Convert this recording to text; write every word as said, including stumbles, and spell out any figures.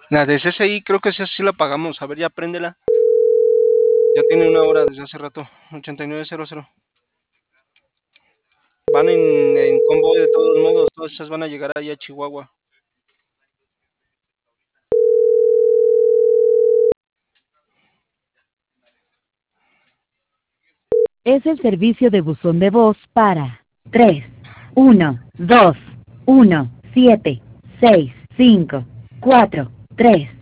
La de C S I creo que esa sí la pagamos. A ver, ya préndela. Ya tiene una hora desde hace rato. ochenta y nueve cero cero. Van en, en convoy de todos modos. Todas esas van a llegar ahí a Chihuahua. Es el servicio de buzón de voz para tres uno dos uno siete seis cinco cuatro tres.